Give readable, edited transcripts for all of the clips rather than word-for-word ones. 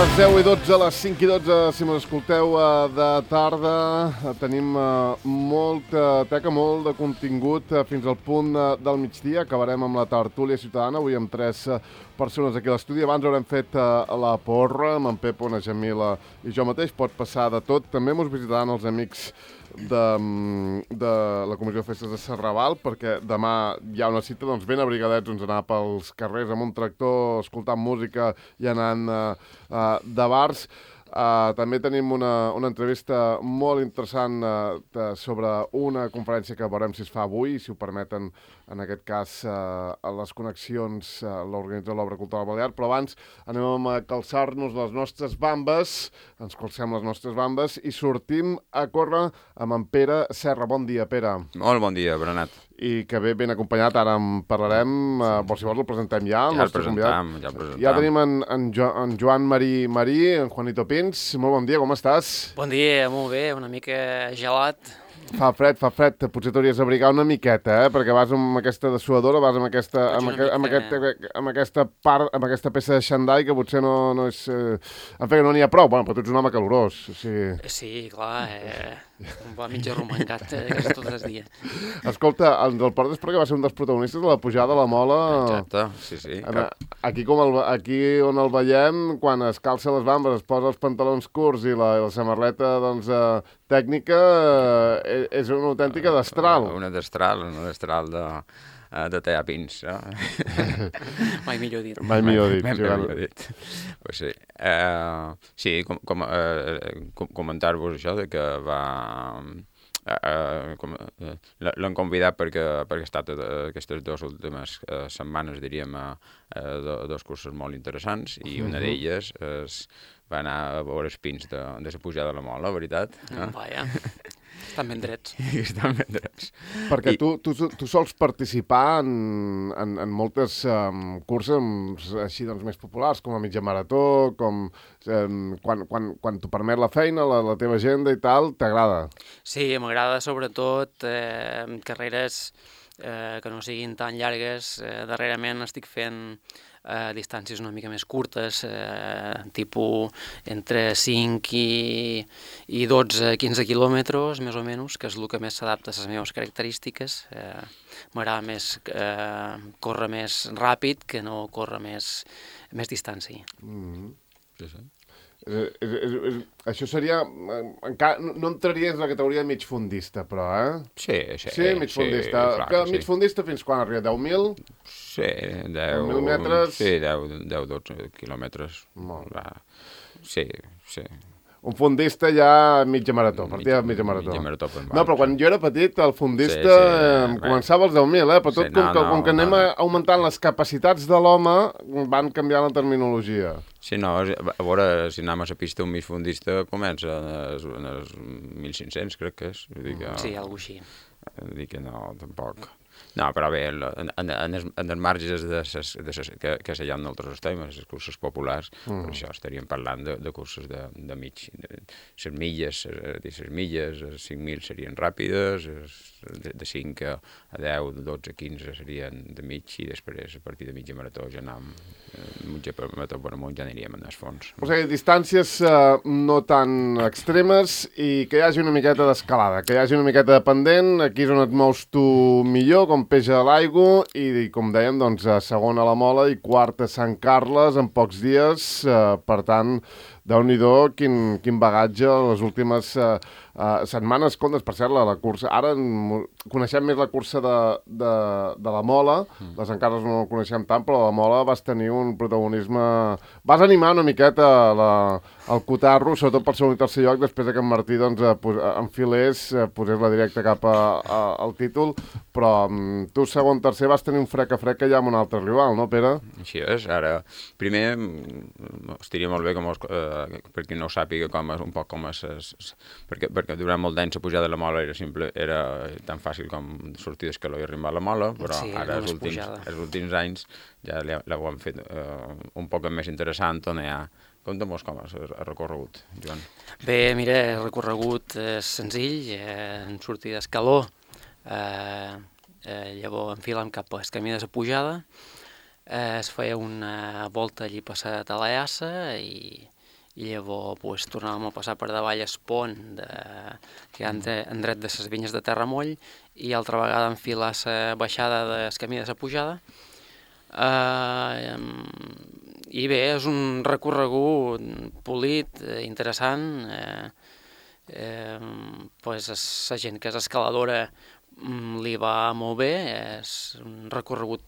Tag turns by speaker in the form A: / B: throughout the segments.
A: les 10 i 12, a les 5 i 12, si mos escolteu de tarda, tenim molta teca, molt de contingut fins al punt del migdia. Acabarem amb la tertúlia ciutadana, avui amb 3 persones aquí a l'estudi. Abans haurem fet la porra amb en Pepo, na Jamila i jo mateix. Pot passar de tot. També mos visitaran els amics de la Comissió de Festes de Serrabal, perquè demà hi ha una cita, doncs ben abrigadets, anar pels carrers amb un tractor, escoltant música i anant de bars. També tenim una entrevista molt interessant sobre una conferència que veurem si es fa avui, si ho permeten, en aquest cas, a les connexions, l'organització de l'Obra Cultural Balear. Però abans anem a calçar-nos les nostres bambes, ens calcem les nostres bambes i sortim a córrer amb en Pere Serra. Bon dia, Pere.
B: Molt bon dia, Bernat.
A: I que ve ben acompanyat, ara en parlarem, si vols el presentem ja.
B: Ja el presentem.
A: Ja tenim en Joan Marí, en Juanito Pins. Molt bon dia, com estàs?
C: Bon dia, molt bé, una mica gelat.
A: Fa fred. Potser t'hauries d'abrigar una miqueta, perquè vas amb aquesta dessuadora, vas amb aquesta peça de xandall que potser no és... En fi, no n'hi ha prou, però tu ets un home calorós.
C: Sí, clar, va mitja romangat quasi tots els dies.
A: Escolta, el portes perquè va ser un dels protagonistes de la pujada a la Mola.
B: Exacte, sí.
A: Aquí on el veiem, quan es calça les bambes, es posa els pantalons curts i la samarreta tècnica, és una autèntica destral.
B: Una destral de tallar pins.
C: Mai millor dit.
A: Mai millor dit.
B: Pues sí. Sí, comentar-vos això de que l'han convidat perquè ha estat aquestes 2 últimes setmanes, diríem, dos cursos molt interessants, i una d'elles va anar a veure els pins de la pujada de la Mola, veritat.
C: Vaja, estan ben drets.
B: Estan ben drets.
A: Perquè tu sols participar en moltes curses així més populars, com la mitja marató, com quan t'ho permet la feina, la teva agenda i tal, t'agrada?
C: Sí, m'agrada sobretot carreres que no siguin tan llargues. Darrerament estic fent distàncies una mica més curtes, tipus entre 5 i 12-15 quilòmetres, més o menys, que és el que més s'adapta a les meves característiques. M'agrada més córrer més ràpid que no córrer més distància.
B: Sí.
A: Això seria... No entraries en la categoria de migfondista, però,
B: Sí,
A: migfondista.
B: Clar,
A: migfondista fins quan arriba? 10.000?
B: Sí,
A: 10.000 metres?
B: Sí, 10-12 quilòmetres. Sí.
A: Un fondista ja mitja marató, partia de mitja marató. No, però quan jo era petit, el fondista començava als 10.000, però tot com que anem augmentant les capacitats de l'home, van canviant la terminologia.
B: Sí, no, a veure, si anem a la pista un mig fondista comença en els 1.500, crec que és.
C: Sí, alguna cosa així.
B: Dic que no, tampoc. No, però bé, en els marges que hi ha en altres temes, les curses populars, per això estaríem parlant de curses de mig. Les milles, les 5.000 serien ràpides, de 5 a 10, 12, 15 serien de mig, i després, a partir de mitja marató, ja anem, mitja marató per amunt, ja aniríem en els fons.
A: O sigui, distàncies no tan extremes i que hi hagi una miqueta d'escalada, que hi hagi una miqueta de pendent, aquí és on et mous tu millor, com peix a l'aigua, i com dèiem, doncs, segona a la Mola i quarta a Sant Carles en pocs dies. Per tant, Déu-n'hi-do, quin bagatge les últimes setmanes. Comptes, per cert, la cursa... Ara coneixem més la cursa de la Mola, de Sant Carles no la coneixem tant, però la Mola vas tenir un protagonisme... Vas animar una miqueta el cotarro, sobretot pel segon i tercer lloc, després que en Martí enfilés, posés la directa cap al títol, però tu segon, tercer vas tenir un frec ja amb un altre rival, no, Pere?
B: Així és. Ara, primer, estaria molt bé per qui no ho sàpiga un poc com és... Perquè durant molt d'anys la pujada de la Mola era tan fàcil com sortir d'escaló i arribar a la Mola, però ara els últims anys ja l'hem fet un poc més interessant, on hi ha... Conta'm-nos com és el recorregut, Joan.
C: Bé, mira, el recorregut és senzill, en sortir d'escaló, llavors enfilem cap al camí de la pujada, es feia una volta allí passat a la Assa i i llavors pues, tornàvem a passar per davall el pont que hi ha en dret de les vinyes de Terramoll i altra vegada enfilar la baixada del camí de la pujada. I bé, és un recorregut polit, interessant, pues la gent que és escaladora li va molt bé, és un recorregut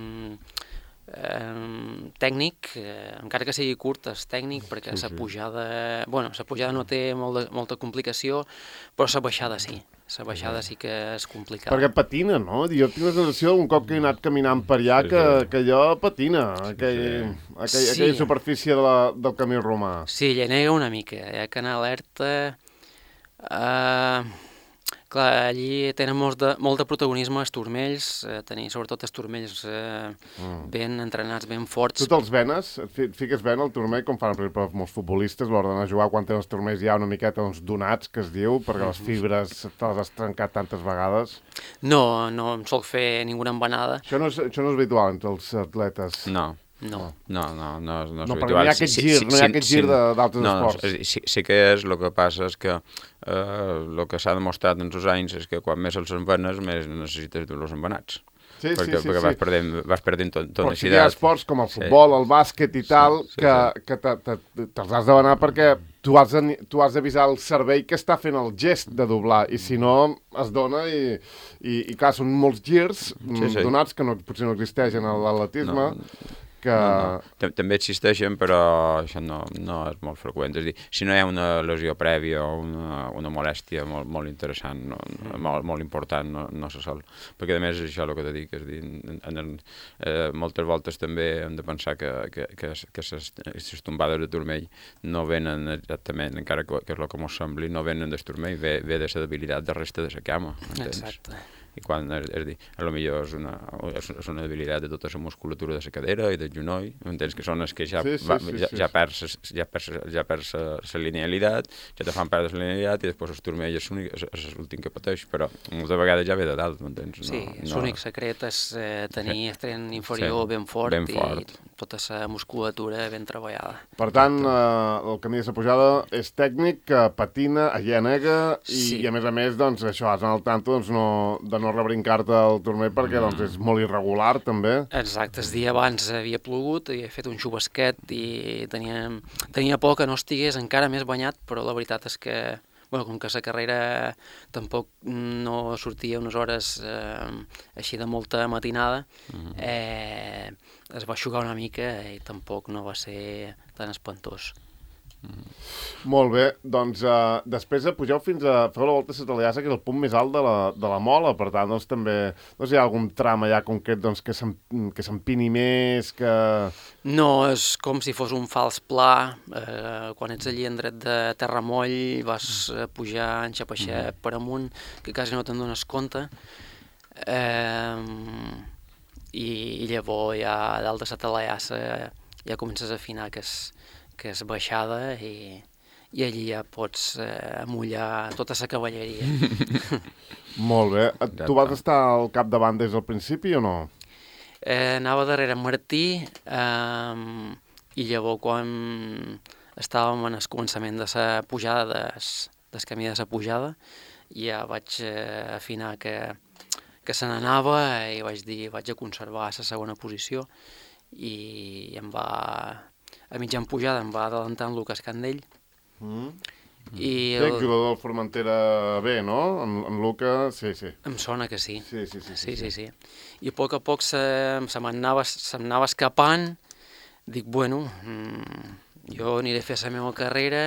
C: tècnic, encara que sigui curt, és tècnic, perquè la pujada no té molta complicació, però la baixada sí. La baixada sí que és complicada.
A: Perquè patina, no? Jo tinc la sensació, un cop que he anat caminant per allà, que allò patina, aquella superfície del camí romà.
C: Sí, llenega una mica. Hi ha que anar alerta. Clar, allí tenen molt de protagonisme els turmells, sobretot els turmells ben entrenats, ben forts.
A: Tu te'ls venes? Et fiques ben al turmell, com fan per molts futbolistes, a l'hora d'anar a jugar, quan tenen els turmells hi ha una miqueta uns donats, que es diu, perquè les fibres te les has trencat tantes vegades?
C: No em sol fer ninguna embenada.
A: Això no és habitual entre els atletes?
C: No.
B: No és
A: habitual.
B: Perquè
A: no hi ha aquest gir, no hi ha aquest gir d'altres esports.
B: Sí que és, el que passa és que el que s'ha demostrat en els anys és que quan més els embenes, més necessites dels embenats. Perquè vas perdent tonacitat.
A: Però si hi ha esports com el futbol, el bàsquet i tal, que te'ls has d'anar perquè tu has d'avisar el cervell que està fent el gest de doblar, i si no es dona i clar, són molts girs donats que potser no existeixen a l'atletisme.
B: També existeixen, però això no és molt freqüent. És a dir, si no hi ha una lesió prèvia o una molèstia molt interessant, molt important, no se sol. Perquè, a més, és això el que t'he dit, és a dir, moltes voltes també hem de pensar que les tombades de turmell no venen exactament, encara que és el que mos sembli, no venen del turmell, ve de la debilitat de resta de la cama.
C: Exacte.
B: I quan, és a dir, potser és una debilitat de tota la musculatura de la cadera i del genoll, entens que són els que ja perds la linealitat, ja te fan perdre la linealitat i després el turmell és l'últim que pateix, però moltes vegades ja ve de dalt, m'entens?
C: Sí, l'únic secret és tenir el tren inferior ben fort i tota la musculatura ben treballada.
A: Per tant, el camí de la pujada és tècnic, patina, allenega i a més, doncs, això, has d'anar al tanto de no rebrincar-te el turmell perquè doncs, és molt irregular, també.
C: Exacte, el dia abans havia plogut, havia fet un xubasquet i tenia por que no estigués encara més banyat, però la veritat és que, com que la carrera tampoc no sortia unes hores així de molta matinada, es va eixugar una mica i tampoc no va ser tan espantós.
A: Molt bé, doncs després pugeu fins a fer la volta a la Taliassa, que és el punt més alt de la Mola, per tant, doncs també hi ha algun tram allà concret doncs, que s'empini més, que...
C: No, és com si fos un fals pla, quan ets allí en dret de Terramoll vas pujar enxapaixer per amunt, que quasi no te'n dones compte, i llavors ja dalt de la Taliassa ja comences a afinar que és baixada i allí ja pots amullar tota la cavalleria.
A: Molt bé. Tu vas estar al capdavant des del principi o no?
C: Anava darrere Martí i llavors quan estàvem en el començament de la pujada, del camí de la pujada, ja vaig afinar que se n'anava i vaig a conservar la segona posició i a mitjan pujada em va adelantar en Lucas Candell.
A: El jugador del Formentera B, no? En Lucas, sí.
C: Em sona que sí.
A: Sí.
C: I a poc se m'anava escapant. Dic, jo aniré a fer la meva carrera,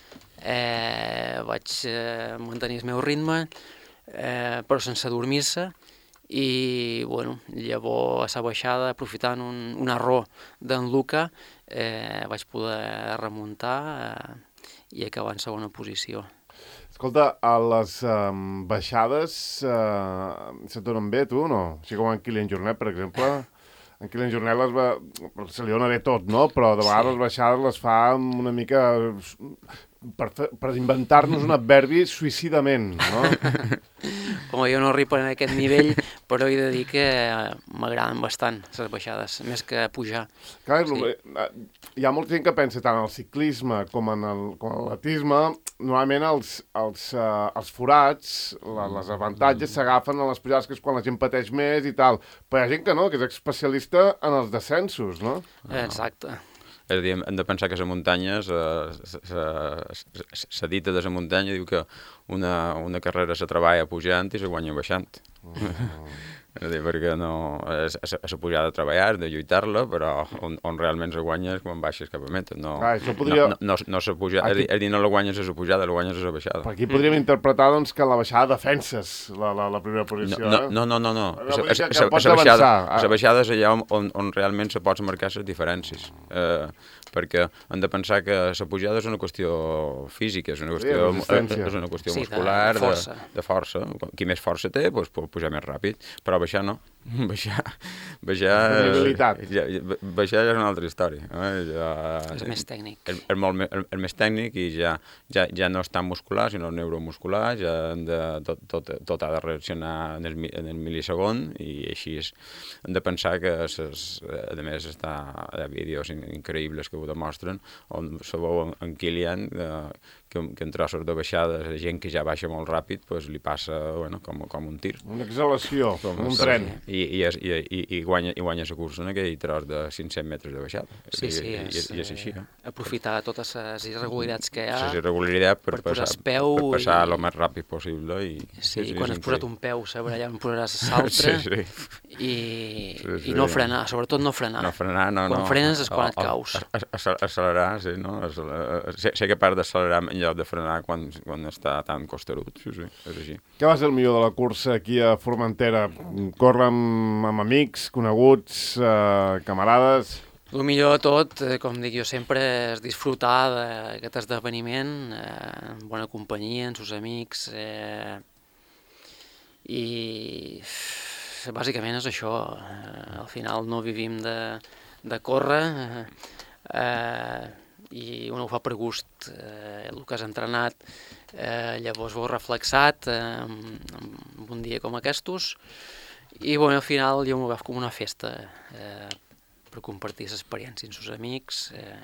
C: vaig mantenir el meu ritme, però sense dormir-se. I llavors a la baixada, aprofitant un error d'en Luca, vaig poder remuntar i acabar en segona posició.
A: Escolta, a les baixades se't donen bé, tu, no? Així com en Kilian Jornet, per exemple. En Kilian Jornet se li dona bé tot, no? Però de vegades les baixades les fa una mica per inventar-nos un adverbi suïcidament, no?
C: Com jo no arribo en aquest nivell, però he de dir que m'agraden bastant les baixades, més que pujar.
A: Clar,
C: Sí.
A: hi ha molta gent que pensa tant en el ciclisme com en l'atletisme, normalment els forats, les avantatges s'agafen a les pujades, que és quan la gent pateix més i tal, però hi ha gent que no, que és especialista en els descensos, no?
C: Exacte.
B: És a dir, hem de pensar que la muntanya, la dita de la muntanya diu que una carrera se treballa pujant i se guanya baixant. És a dir, perquè no... la pujada de treballar, de lluitar-la, però on realment se guanya és quan baixes cap a meta. No,
A: Clar, això podria...
B: no se puja, és a dir, no la guanyes a la pujada, la guanyes a la baixada.
A: Per aquí podríem interpretar, doncs, que la baixada defenses la primera posició,
B: No.
A: Que pots avançar.
B: La baixada és allà on realment se pots marcar les diferències. Perquè hem de pensar que la pujada és una qüestió física, és una qüestió
C: Sí,
B: muscular,
C: de força.
B: de força. Qui més força té, doncs, pot pujar més ràpid, però baixar no. Baixar és una altra història.
C: És més tècnic.
B: És més tècnic i ja no és tan muscular, sinó neuromuscular, ja tot ha de reaccionar en el mil·lisegon i així hem de pensar que a més hi ha vídeos increïbles que ho demostren, on se veu en Kilian que en trossos de baixada la gent que ja baixa molt ràpid pues, li passa com un tir.
A: Una exhalació, com un tren.
B: I guanya la cursa en aquell tros de 500 metres de baixada.
C: Sí,
B: I és així.
C: Aprofitar totes les irregularitats que hi ha.
B: Les irregularitats per passar el més ràpid possible.
C: Sí, quan has posat un peu, saber allà on posaràs l'altre. I no frenar, sobretot no frenar.
B: No frenar, no.
C: Quan frenes és quan et caus.
B: Accelerar, sí, no? Ser capaç d'accelerar en lloc de frenar quan està tan costerut, sí, és així.
A: Què va ser el millor de la cursa aquí a Formentera? Córrer amb amics, coneguts, camarades?
C: El millor de tot, com dic jo sempre, és disfrutar d'aquest esdeveniment en bona companyia, amb els amics, i bàsicament és això. Al final no vivim de córrer, i un ho fa per gust. El que has entrenat llavors ho has reflexat en un dia com aquests, i al final jo m'ho agafo com una festa per compartir l'experiència amb els amics,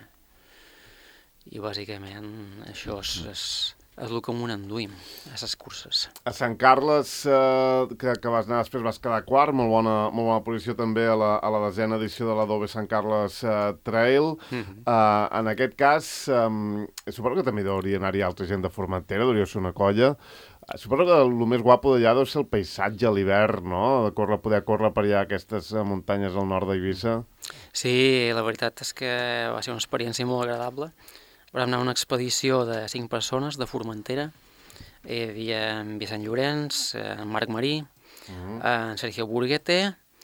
C: i bàsicament això és el que m'ho enduïm a les curses.
A: A Sant Carles, que vas anar després, vas quedar quart, molt bona posició també a la 10ª edició de l'Adobe Sant Carles Trail. En aquest cas, suposo que també hauria d'anar-hi altra gent de Formentera, hauria de ser una colla. Suposo que el més guapo d'allà deu ser el paisatge a l'hivern, no? De poder córrer per allà aquestes muntanyes al nord d'Eivissa.
C: Sí, la veritat és que va ser una experiència molt agradable. Vam anar a una expedició de 5 persones de Formentera. Hi havia en Vicent Llorenç, en Marc Marí, en Sergio Burguete,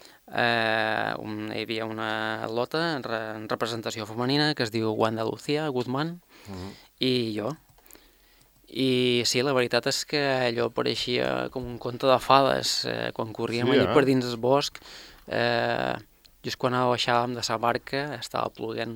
C: hi havia una atleta en representació femenina que es diu Wanda Lucía Guzmán, i jo. I sí, la veritat és que allò pareixia com un conte de fades. Quan corríem allà per dins el bosc, just quan baixàvem de la barca, estava ploguent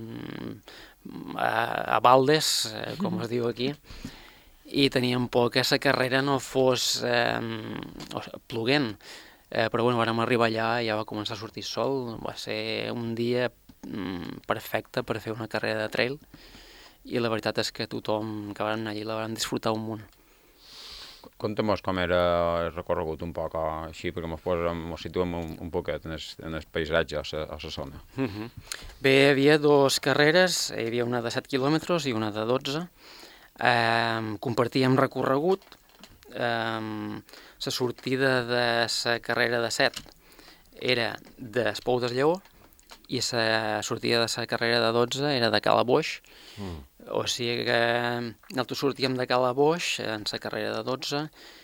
C: a baldes, com es diu aquí, i teníem por que la carrera no fos ploguent. Però bueno, vam arribar allà i ja va començar a sortir sol. Va ser un dia perfecte per fer una carrera de trail, i la veritat és que tothom que vam anar allí la vam disfrutar un munt.
B: Conta'm com era el recorregut un poc així, perquè mos situem un poquet en el paisatge a la zona.
C: Bé, hi havia 2 carreres, hi havia una de 7 quilòmetres i una de 12. Compartíem recorregut. La sortida de la carrera de 7 era d'Espou del Lleó, i la sortida de la carrera de 12 era de Cala Boix. O sigui que nosaltres sortíem de Cala Boix en la carrera de 12,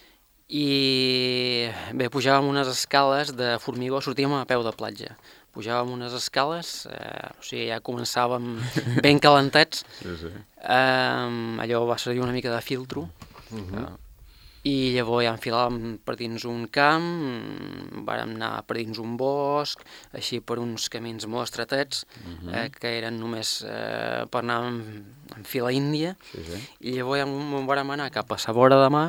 C: i bé, pujàvem unes escales de formigó, sortíem a peu de platja. Pujàvem unes escales, o sigui, ja començàvem ben calentats. Allò va servir una mica de filtro. i llavors ja enfilàvem per dins un camp, vàrem anar per dins un bosc, així per uns camins molt estretets, que eren només per anar en fila índia, i llavors ja vàrem anar cap a la vora de mar,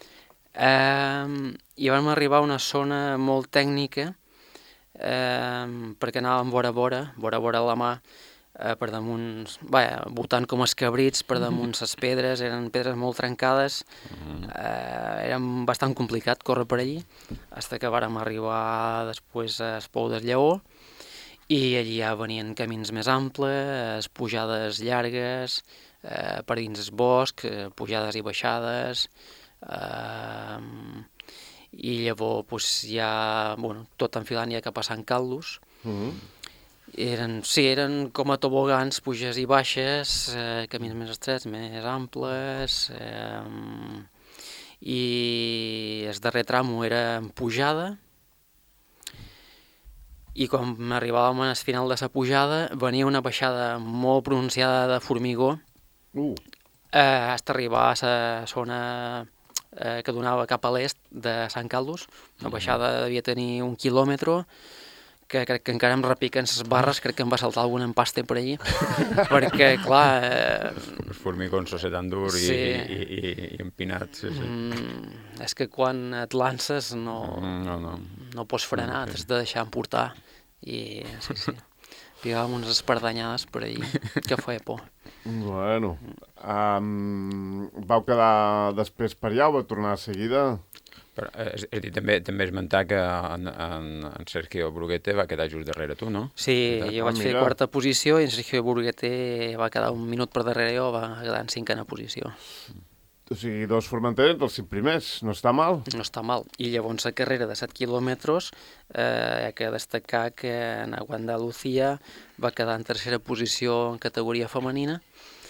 C: i vam arribar a una zona molt tècnica, perquè anàvem vora a la mà, per damunt, botant com els cabrits per damunt les pedres, eren pedres molt trencades, era bastant complicat córrer per allí, fins que vàrem arribar després al Pou del Lleó, i allí ja venien camins més amples, pujades llargues, per dins el bosc, pujades i baixades, i llavors ja, tot enfilant ja cap a Sant Caldos. Eren com a tobogans, puges i baixes, camins més estrets, més amples, i el darrer tramo era en pujada, i quan arribàvem al final de la pujada venia una baixada molt pronunciada de formigó, fins arribar a la zona que donava cap a l'est de Sant Caldos. La baixada devia tenir 1 quilòmetre, que crec que encara em repiquen les barres, crec que em va saltar algun empaste per allí, perquè, clar...
B: Els formigons són tan durs i empinats,
C: És que quan et lances no pots frenar, t'has de deixar emportar, i pegàvem unes espardanyades per allí, que feia por.
A: Bueno, vau quedar després per allà o vau tornar de seguida?
B: Però, és a dir, també esmentar que en Sergio Bruguete va quedar just darrere tu, no?
C: Sí, jo vaig fer quarta posició i en Sergio Bruguete va quedar un minut per darrere jo, va quedar en cinquena posició.
A: O sigui, 2 formenteres dels 5 primers, no està mal?
C: No està mal. I llavors la carrera de 7 quilòmetres, hi ha que destacar que en Andalucía va quedar en tercera posició en categoria femenina,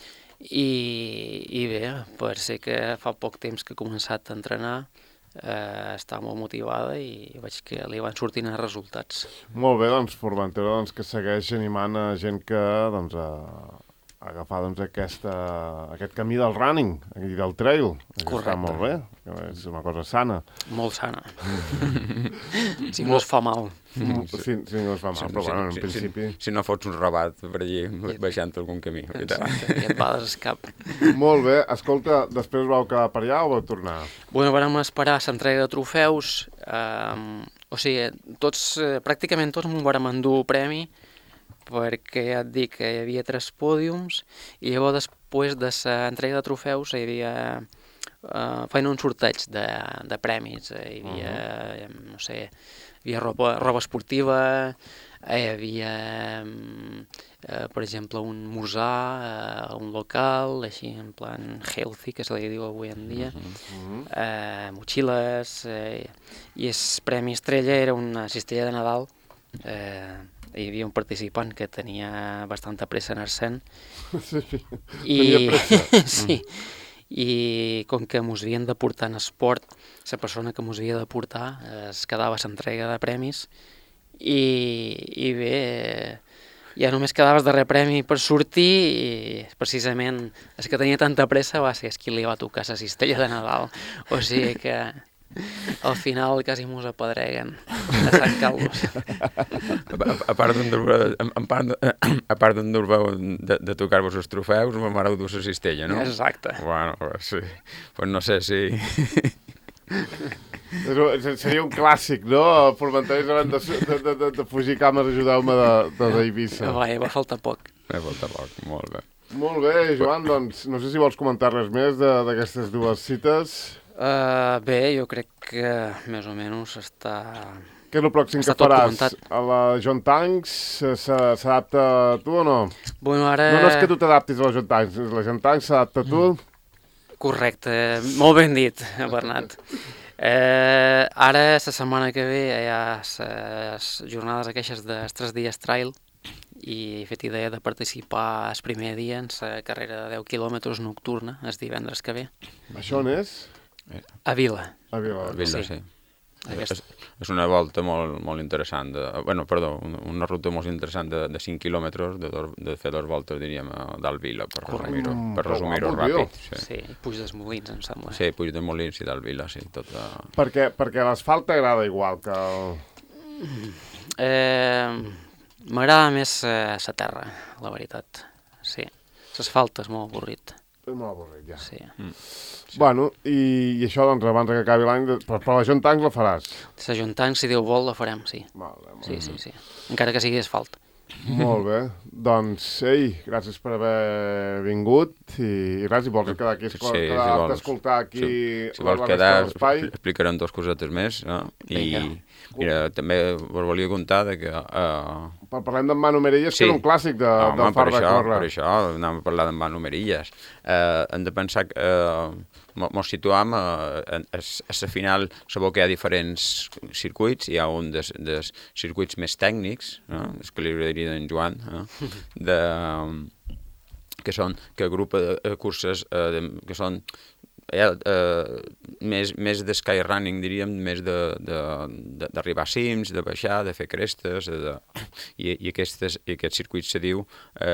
C: i bé, per ser que fa poc temps que he començat a entrenar, estava molt motivada i veig que li van sortint els resultats.
A: Molt bé, doncs Formentera que segueix animant a gent que a agafar aquest camí del running i del trail.
C: Correcte.
A: Està molt bé, és una cosa sana.
C: Molt sana. Si no es fa mal.
A: Sí, no es fa mal, però bueno, en principi...
B: Si no fots un robat per allí baixant algun camí.
C: Exacte, i et bades cap.
A: Molt bé, escolta, després vau quedar per allà o vau tornar?
C: Bueno, vam esperar l'entrega de trofeus, o sigui, pràcticament tots m'ho vam endur premi, perquè ja et dic que hi havia 3 pòdiums, i llavors després de l'entrega de trofeus hi havia... feien un sorteig de premis, hi havia, no sé, hi havia roba esportiva, hi havia, per exemple, un musar, un local, així en plan healthy, que se li diu avui en dia, motxilles, i el premi estrella era una cistella de Nadal. Hi havia un participant que tenia bastanta pressa en el cent.
A: Sí, tenia pressa.
C: Sí, i com que mos havien de portar en esport, la persona que mos havia de portar es quedava a l'entrega de premis, i bé, ja només quedaves darrer premi per sortir, i precisament el que tenia tanta pressa va ser qui li va tocar la cistella de Nadal, o sigui que al final quasi mos apedreguen a Sant Caldos.
B: A part d'endur-veu de tocar-vos els trofeus, me m'hareu dur la cistella, no?
C: Exacte.
B: Bueno, sí. Pues no sé si...
A: Seria un clàssic, no? Formenteres abans de fugir càmeres, ajudeu-me d'Eivissa.
C: Va faltar poc.
B: Va faltar poc, molt bé.
A: Molt bé, Joan, doncs no sé si vols comentar res més d'aquestes 2 cites.
C: Bé, jo crec que més o menys està...
A: Què és el pròxim que faràs? A la John Tanks s'adapta a tu o no?
C: Bueno, ara...
A: No és que tu t'adaptis a la John Tanks, la John Tanks s'adapta a tu?
C: Correcte, molt ben dit, Bernat. Ara, la setmana que ve, hi ha les jornades aquestes dels 3 dies trail, i he fet idea de participar el primer dia en la carrera de 10 quilòmetres nocturna, el divendres que ve.
A: Això on és?
C: A Vila.
A: A Vila,
B: sí. és una volta molt interessant, una ruta molt interessant de 5 quilòmetres, de fer 2 voltes, diríem, dalt Vila, per resumir-ho ràpid.
C: Sí, Puig dels Molins, em sembla.
B: Sí, Puig dels Molins i dalt Vila, sí.
A: Perquè l'asfalt t'agrada igual que...
C: M'agrada més la terra, la veritat. Sí, l'asfalt és molt avorrit.
A: És molt avorrit, ja.
C: Sí.
A: Bueno, i això, doncs, abans que acabi l'any, però la Jontancs la faràs?
C: La Jontancs, si Déu vol, la farem, sí. Sí. Encara que sigui asfalt.
A: Molt bé. Doncs, gràcies per haver vingut i res, si vols quedar aquí, escoltar aquí...
B: Si vols quedar, explicarem 2 cosetes més, no? I mira, també us volia contar que...
A: Parlem d'en Manu Merillas, que era un clàssic del far de córrer.
B: Per això, anem a parlar d'en Manu Merillas. Hem de pensar que ens situam a la final, sabeu que hi ha diferents circuits, hi ha un dels circuits més tècnics, és que li agradaria d'en Joan, que agrupa curses que són més de skyrunning, diríem, més d'arribar a cims, de baixar, de fer crestes, i aquest circuit se diu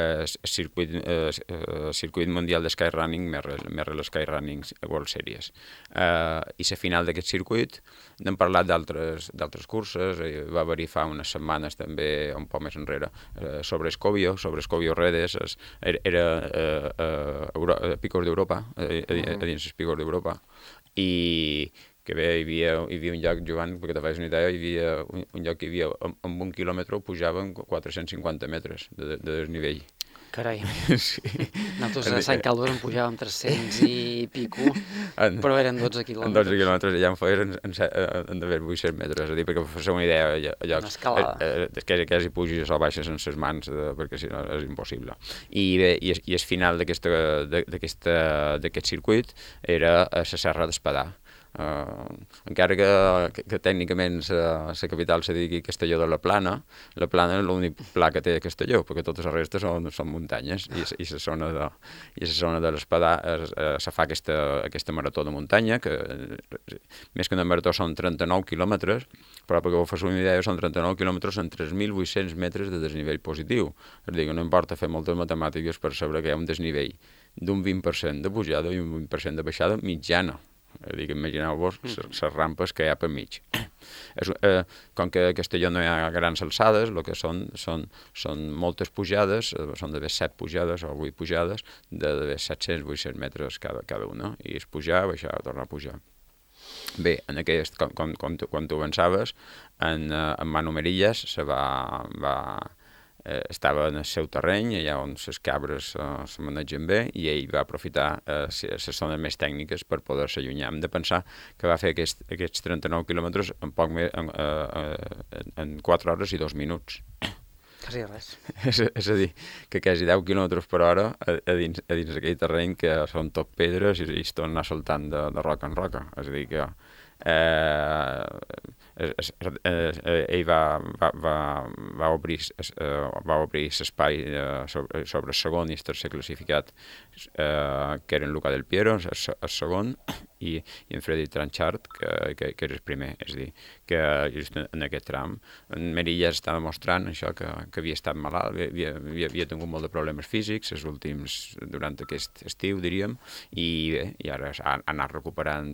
B: Circuit Mundial de Skyrunning més les Skyrunning World Series. I la final d'aquest circuit n'hem parlat d'altres curses, va haver-hi fa unes setmanes també, un poc més enrere, sobre Escobio Redes, era a Picos d'Europa, a dins els Picos d'Europa, i que bé, hi havia un lloc, Joan, perquè te facis una idea, hi havia un lloc que hi havia, amb 1 quilòmetre pujaven 450 metres de desnivell.
C: Carai, sí. Nosaltres a Sant Caldós en pujàvem 300 i pico, però eren 12 quilòmetres.
B: 12 quilòmetres, allà en feies en d'haver 800 metres, és a dir, perquè per fer una idea,
C: una escalada.
B: Quasi pugis o baixes en les mans, perquè si no és impossible. I bé, i el final d'aquest circuit era a la Serra d'Espadà. Encara que tècnicament la capital se digui Castelló de la Plana és l'únic pla que té Castelló, perquè totes les restes són muntanyes, i la zona de l'Espadà se fa aquesta marató de muntanya, que més que una marató són 39 quilòmetres, però perquè ho fas una idea, són 39 quilòmetres en 3.800 metres de desnivell positiu. És a dir, que no importa fer moltes matemàtiques per saber que hi ha un desnivell d'un 20% de pujada i un 20% de baixada mitjana. És a dir, que imagineu-vos les rampes que hi ha per mig. Com que a Castelló no hi ha grans alçades, el que són moltes pujades, són d'haver 7 pujades o 8 pujades, d'haver 700-800 metres cada una, i és pujar, baixar, tornar a pujar. Bé, en aquest, com tu avançaves, en Manu Merillas estava en el seu terreny, allà on les cabres se manegen bé, i ell va aprofitar les zones més tècniques per poder-se allunyar. Hem de pensar que va fer aquests 39 quilòmetres en 4 hores i 2 minuts.
C: Quasi res.
B: És a dir, que quasi 10 quilòmetres per hora a dins aquell terreny que són tot pedres i es torna saltant de roca en roca. És a dir, que ell va obrir l'espai sobre el segon i el tercer classificat, que eren Luca Del Piero, el segon, i en Freddy Tranchard, que era el primer. És a dir, que just en aquest tram en Merillas estava mostrant això, que havia estat malalt, havia tingut molt de problemes físics els últims, durant aquest estiu, diríem, i ara ha anat recuperant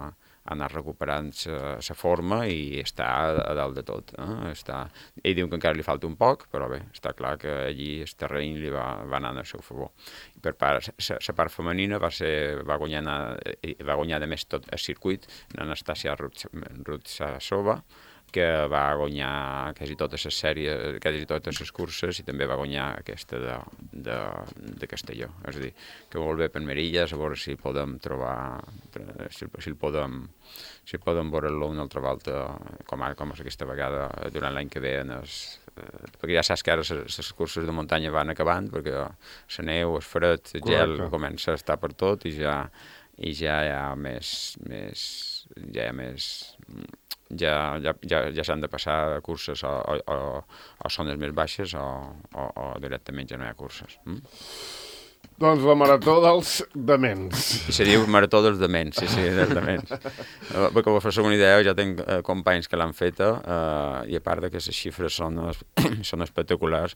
B: la forma i està a dalt de tot. Ell diu que encara li falta un poc, però bé, està clar que allí el terreny li va anar al seu favor. Per part, la part femenina va guanyar de més tot el circuit Anastasia Rutsasova, que va guanyar quasi totes les sèries, quasi totes les curses, i també va guanyar aquesta de Castelló. És a dir, que molt bé per Merillas, a veure si podem trobar, si podem veure-lo una altra volta, com és aquesta vegada, durant l'any que ve, perquè ja saps que ara les curses de muntanya van acabant, perquè la neu, el fred, el gel comença a estar per tot, i ja hi ha més ja s'han de passar curses o zones més baixes o directament ja no hi ha curses.
A: Doncs la marató dels dements.
B: I se diu marató dels dements, sí, dels dements. Perquè us faci una idea, ja tinc companys que l'han feta, i a part de que les xifres són espectaculars,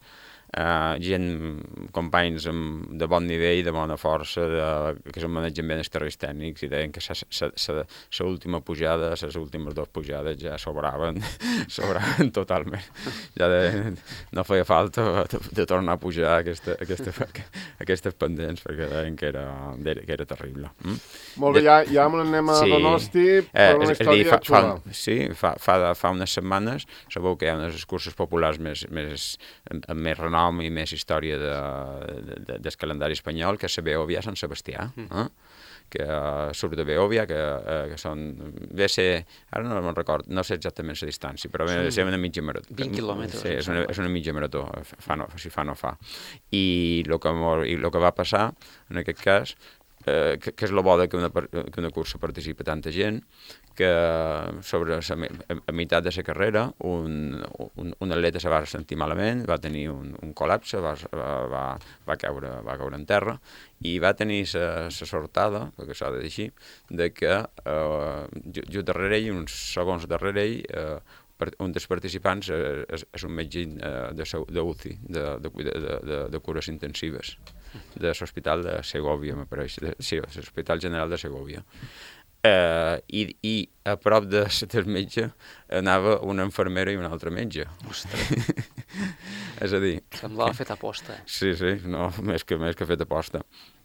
B: companys de bon nivell, de bona força, que se'n manegen bé els terrenys tècnics, i deien que l'última pujada, les últimes 2 pujades ja sobraven totalment. Ja no feia falta de tornar a pujar aquestes pendents, perquè deien que era terrible.
A: Molt bé, ja anem a Donosti per una història xula.
B: Sí, fa unes setmanes, sabeu que hi ha unes curses populars amb més renom i més història del calendari espanyol, que és la Beòvia Sant Sebastià, que surt de Beòvia, que són... Ve ser... Ara no me'n record, no sé exactament la distància, però ve ser una mitja marató.
C: 20 quilòmetres.
B: Sí, és una mitja marató, si fa no fa. I el que va passar, en aquest cas, que és el bo que una cursa participa tanta gent, que sobre a meitat de la carrera un atleta se va sentir malament, va tenir un col·lapse, va caure en terra, i va tenir la sortada, perquè s'ha de dir així, de que just darrere ell, uns segons darrere ell, un dels participants és un metge d'UCI, de cures intensives, de l'Hospital de Segòvia, m'apareix, sí, l'Hospital General de Segòvia. I a prop del metge anava una infermera i un altre metge.
C: Ostres.
B: És a dir...
C: Semblava fet aposta.
B: Sí, no, més que fet aposta.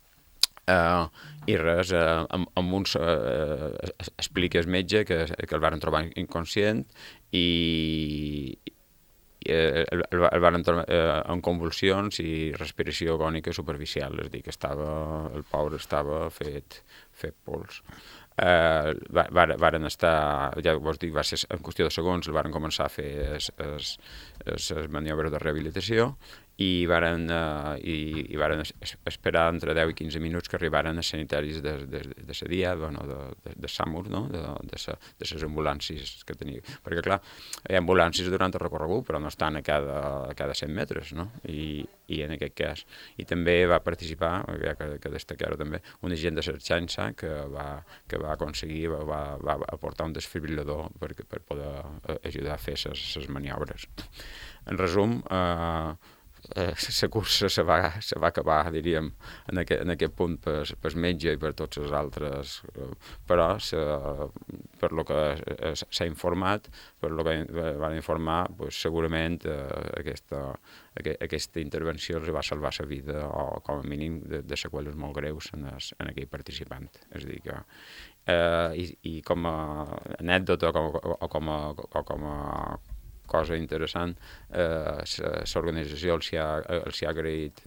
B: I res, amb uns explica el metge que el van trobar inconscient i el van trobar en convulsions i respiració agònica superficial, és a dir, que el pobre estava fet pols. Varen estar, ja vos dic, va ser en qüestió de segons, varen començar a fer les maniobres de rehabilitació i varen esperar entre 10 i 15 minuts que arribaren els sanitaris de la DIA, de SAMUR, no? de les ambulàncies que tenia. Perquè, clar, hi ha ambulàncies durant el recorregut, però no estan a cada 100 metres, no? I en aquest cas. I també va participar, que destacar també, un agent de Xanxa que va aconseguir, va aportar un desfibrilador per poder ajudar a fer les maniobres. En resum, la cursa se va acabar, diríem, en aquest punt pel metge i per tots els altres, però per lo que s'ha informat, per lo que van informar, segurament aquesta intervenció els va salvar la vida, o com a mínim de seqüeles molt greus en aquell participant. És a dir que i com a anècdota o com a cosa interessant, l'organització els hi ha agraït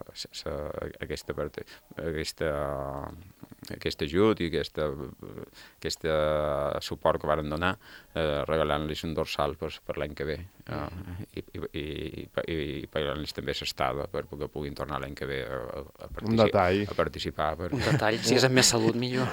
B: aquest ajut i aquest suport que varen donar, regalant-los un dorsal per l'any que ve i pagant-los també l'estada perquè puguin tornar l'any que ve a participar.
C: Un detall, si és amb més salut millor.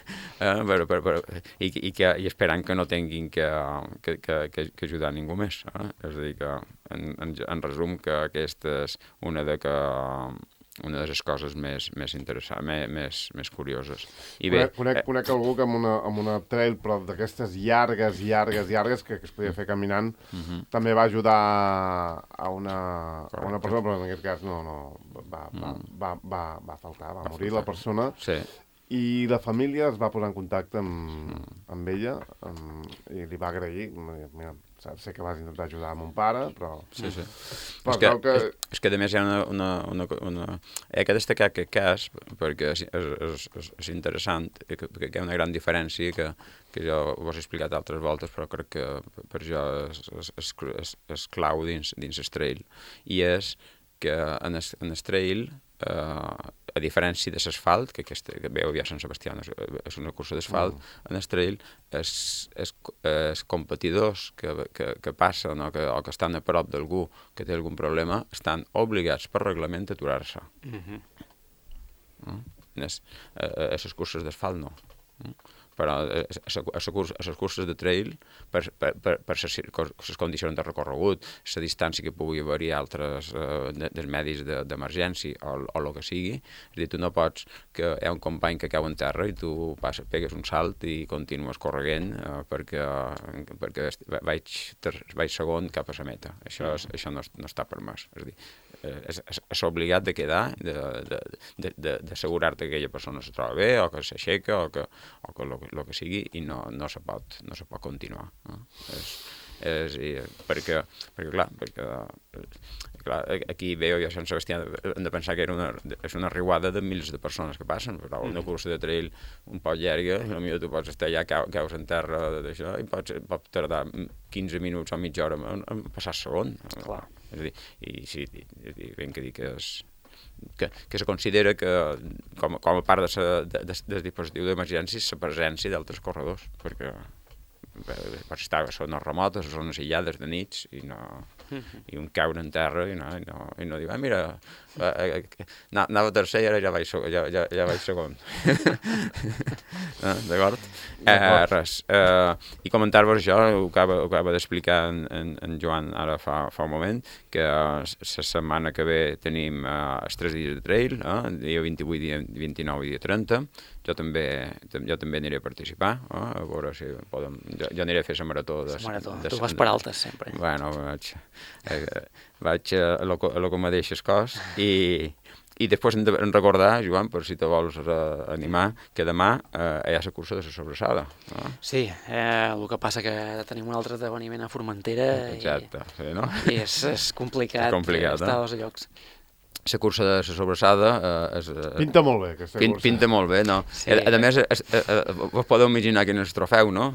B: I esperant que no tinguin que ajudar ningú més. És a dir, que en resum que aquesta és una de les coses més interessants, més curioses.
A: Conec algú que amb una trail, però d'aquestes llargues que es podia fer caminant, també va ajudar a una persona, però en aquest cas no va faltar, va morir la persona.
B: Sí.
A: I la família es va posar en contacte amb ella i li va agrair. Mira, sé que vas intentar ajudar a mon pare, però...
B: Sí.
A: Però
B: és que a més hi ha he de destacar aquest cas, perquè és interessant, perquè hi ha una gran diferència que jo vos he explicat altres voltes, però crec que per jo és clau dins el trail. I és que en el trail, a diferència de l'asfalt, que Beòvia Sant Sebastià és una cursa d'asfalt, en el trail els competidors que passen o que estan a prop d'algú que té algun problema estan obligats per reglament a aturar-se. A les curses d'asfalt no. però a les curses de trail, per les condicions de recorregut, la distància que pugui haver-hi altres dels medis d'emergència o el que sigui, és a dir, tu no pots que hi ha un company que cau en terra i tu pegues un salt i continues corregent perquè vaig segon cap a la meta. Això no està permès. És a dir, és obligat de quedar, d'assegurar-te que aquella persona se troba bé o que s'aixeca o que el que sigui i no se pot continuar. Perquè aquí veieu jo a Sant Sebastià hem de pensar que és una riuada de milers de persones que passen, però una cursa de trail un poc llarga, potser tu pots estar allà, caus en terra d'això i pot tardar 15 minuts o mitja hora en passar segon.
C: Clar.
B: És a dir, ben que dir que se considera que com a part del dispositiu d'emergència la presència d'altres corredors, perquè pots estar a zones remotes, a zones aïllades de nits i un caure en terra i no diu, mira, anava tercer i ara ja vaig segon. D'acord? Res. I comentar-vos això, ho acaba d'explicar en Joan ara fa un moment, que la setmana que ve tenim els 3 dies de trail, dia 28, dia 29 i dia 30. Jo també aniré a participar, a veure si podem... Jo aniré a fer la marató.
C: Tu vas per altes, sempre.
B: Bueno, vaig a lo que me deixes cos i després hem de recordar, Joan, per si te vols animar, que demà hi ha la cursa de la sobrassada.
C: Sí, el que passa que tenim un altre esdeveniment a Formentera.
B: Exacte, sí, no?
C: I és complicat estar a dos llocs.
B: La cursa de la sobrassada...
A: Pinta molt bé, aquesta cursa.
B: Pinta molt bé, no? Sí. A més, vos podeu imaginar quin és el trofeu, no?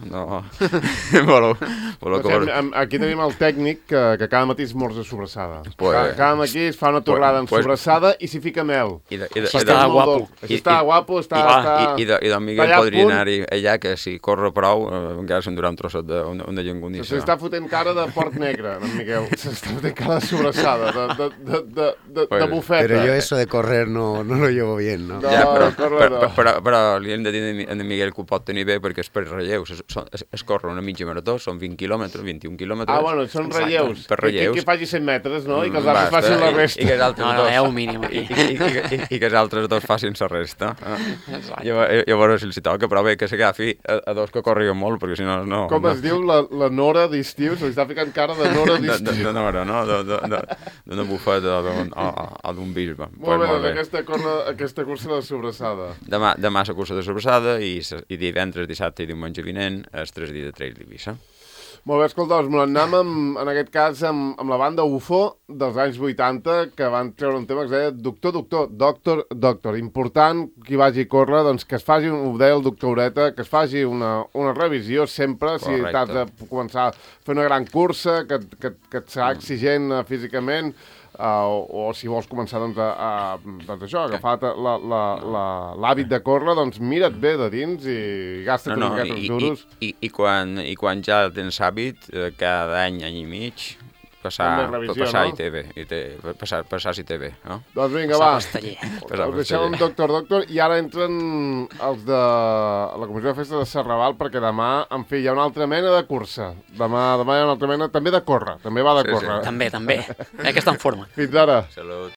A: Aquí tenim el tècnic que cada matí esmorza sobrassada. Cada matí es fa una torrada amb sobrassada i s'hi fica mel.
C: Està guapo.
A: Està guapo, està...
B: I don Miguel podria anar-hi allà, que si corre prou, encara s'endurà un trosset d'una llengonissa.
A: S'està fotent cara de porc negre, don Miguel. S'està fotent cara de sobrassada, de bufeta.
D: Pero yo eso de correr no lo llevo bien, ¿no?
B: Però li hem de dir a en Miguel que ho pot tenir bé perquè és per relleus. Es corre una mitja marató, són 20 quilòmetres, 21 quilòmetres.
A: Bueno, són relleus.
B: Per relleus.
A: Que faci 100 metres, no? I que els altres facin la resta.
C: No, hi ha un mínim aquí.
B: I que els altres dos facin la resta. Llavors, si els toca, però bé, que s'agafi a dos que corriguen molt, perquè si no...
A: Com es diu la Nora d'estiu? Se li està ficant cara de Nora d'estiu.
B: De Nora, no? D'una bufeta o d'un bisbe.
A: Molt bé, aquesta cursa de sobrassada.
B: Demà la cursa de sobrassada i divendres, dissabte i diumenge vinent els 3 dies de trail d'Eivissa.
A: Molt bé, escolta, us anem en aquest cas amb la banda UFO dels anys 80 que van treure un tema que es deia Doctor. Important, qui vagi a córrer, doncs que es faci, ho deia el doctor Ureta, que es faci una revisió sempre. Correcte. Si t'has de començar a fer una gran cursa, que et serà exigent físicament, o si vols començar doncs això, agafar l'hàbit de córrer, doncs mira't bé de dins i gasta uns duros.
B: I quan ja tens hàbit, cada any i mig, passar ITV, passar ITV, no?
A: Doncs vinga, va. Us deixem amb Doctor i ara entren els de la Comissió de Festes de Serrabal perquè demà, en fi, hi ha una altra mena de cursa. Demà hi ha una altra mena també de córrer, també va de córrer.
C: També, que està en forma.
A: Fins ara.
B: Salut.